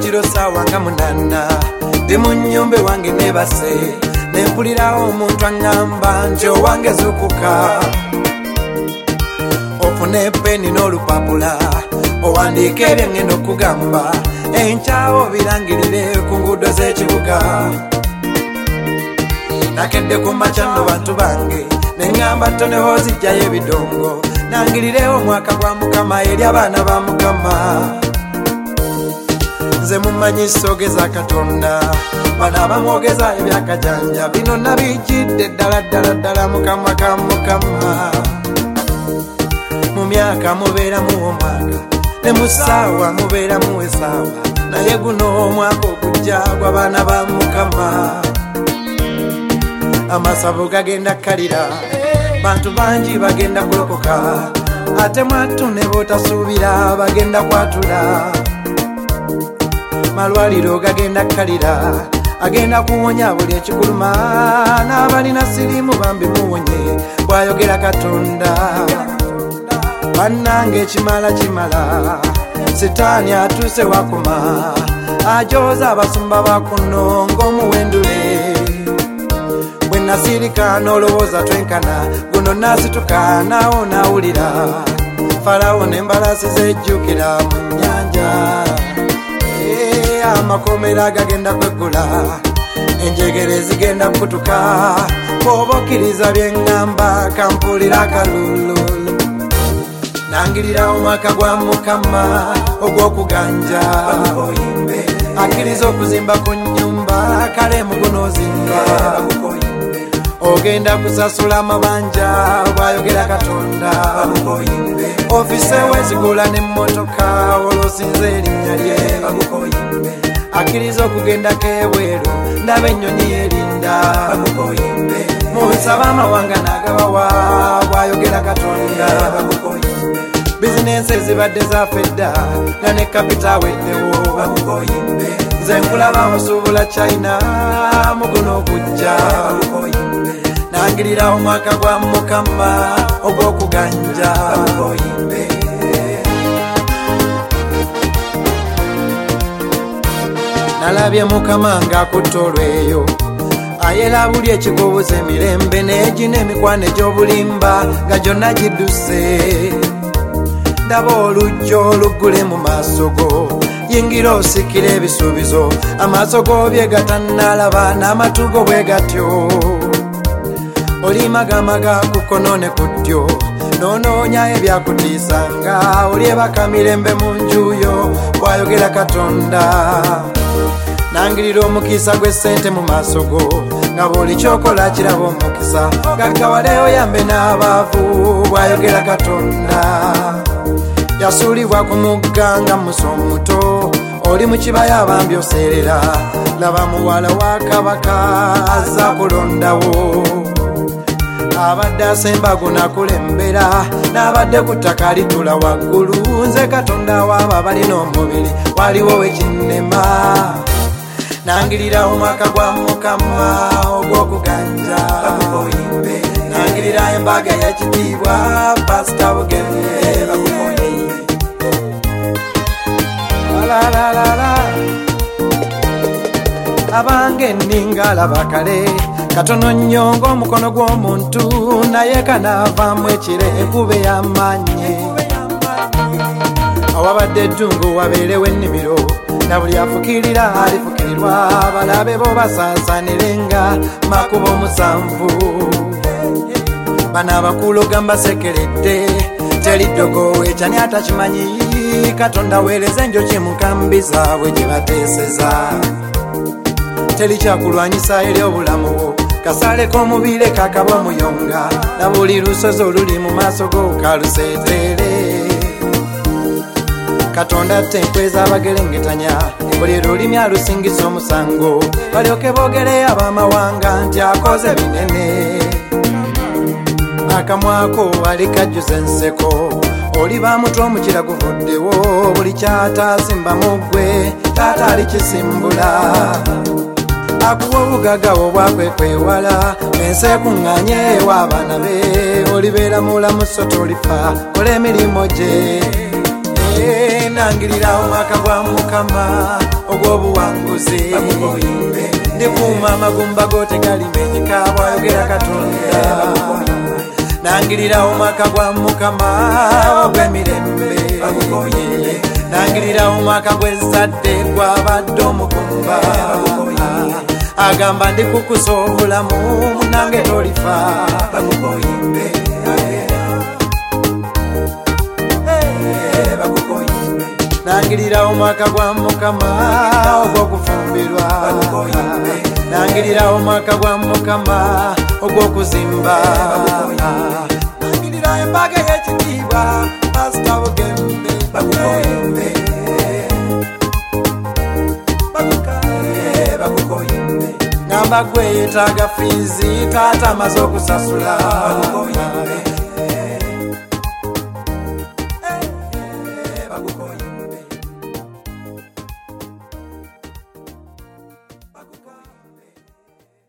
ekiro saawa nga 8 ndi mu nnyumba wange nebase nempulirawo omuntu aŋŋamba nti owange zukuka ofune peni n'olupapula owandiika ebyo ngenda okugamba enkyawo birangirire ku nguudo z'ekibuga nakedde ku makya nno bantu bange neŋŋamba toneho zijjayo ebidongo nangirirewo omwaka gwa Mukama eri abaana ba Mukama nze mumanyi sogeza Katonda bano abamwogeza ebyakajanja bino nabijjidde ddala Mukama ka Mukama mu myaka mubeeramu omwaka ne mu ssaawa mubeeramu essaawa naye guno omwaka okujja gw'abaana ba Mukama amasabo gagenda kkalira bantu bangi bagenda kulokoka ate mwattu ne bootasuubira bagenda kwatula malwaliro gagenda kkalira agenda kuwonya buli ekikuluma n'abalina sirimu bambi muwonye bw'ayogera Katonda bannange ekimala kimala sitaani atuuse wakuma ajooza abasumba bakuno ng'omuwendule bwe nasirika n'olowooza twenkana guno nasituka naawo nawulira falawo n'embalaasi zejjukira mu nnyanja amakomera gagenda kweggula enjegere zigenda kutuka bw'oba okkiriza bye ŋŋamba kampulira kalulu nangirira omwaka gwa Mukama ogw'okuganja akkiriza okuzimba ku nnyumba kale muguno ozimba ogenda kusasula amabanja bw'ayogera Katonda ofise wezigula n'emmotoka olwosinza erinnya lye akkiriza okugendako ebweru ndaba ennyonyi erinda munsaba amawanga n'agabawa bw'ayogera Katonda bizinensi ezibadde zafedda nga ne kapita aweddewo nze nkulaba osuubula China muguno okujja nangirira omwaka gwa Mukama ogw'okuganja nalabye Mukama ng'akutta olweyo ayera buli ekikubuza emirembe n'egina emikwano egy'obulimba nga gyonna gidduse ndaba olujja oluggule mu maaso go yingira osikira ebisuubizo amaaso go bye gatannalaba n'amatu go bwe gatyo oli magamaga ku kkono ne ku ddyo noonoonya ebyakutiisanga olyebaka mirembe mu njuyo bw'ayogera Katonda nangirira omukisa gw'essente mu maaso go nga buli kyokola kiraba omukisa gaggawale oyambe n'abaavu bw'ayogera Katonda yasuulibwa ku mugga nga muso omuto oli mu kibaya abambi oseerera laba muwala wa kabaka azza kulondawo abadde asembago nakulembera n'abadde ku ttaka litula waggulu nze Katonda waabo balina omubiri waliwo wekinnema nangirira omwaka gwa Mukama ogw'okuganja nangirira embaga y'ekitiibwa Pasita Bugemye abange nninga alaba kale katono nnyo ng'omukono gw'omuntu naye kanaavaamu ekire enkuba ey'amaanyi awabadde eddungu wabeerewo ennimiro na buli afukirira alifukirirwa balabe bo basaasaanirenga makubo 7 bano abakulu gamba sekeredde teri ddogo ekyani atakimanyi Katonda weereza enjoki mu nkambi zaabwe gye bateeseza teri kyakulwanyisa eri obulamu bwo kasale k'omubire kakaba omuyonga na buli lusozi oluli mu maaso go kaluseetere Katonda tenkweza abagerengetanya buli lulimi alusingisa omusango balyoke boogere ab'amawanga nti akoze binene akamwako ali kajjuza enseko oli bamutwa omukira guvuddewo buli kyataasimba mu ggwe taata alikisimbula akuwa obugagawo bwakwekwewala ensi ekuŋŋaanye ewa abaana be olibeera mulamu so tolifa kola emirimu gye nangirira omwaka gwa Mukama ogw'obuwanguzi ndikuuma amagumba go tegalimanyika bw'ayogera Katonda nangirira omwaka gwa Mukama ogw'emirembe nangirira omwaka gw'ezzadde gw'abadde omukumba agamba ndikukusa obulamu munange tolifa nangirira omwaka gwa Mukama ogw'okufumbirwa nangirira omwaka gwa Mukama ogw'okuzimba nangirira embaga y'ekitiibwa Pastor Bugembe ngamba gwe yeetaaga fiizi taata amaze okusasula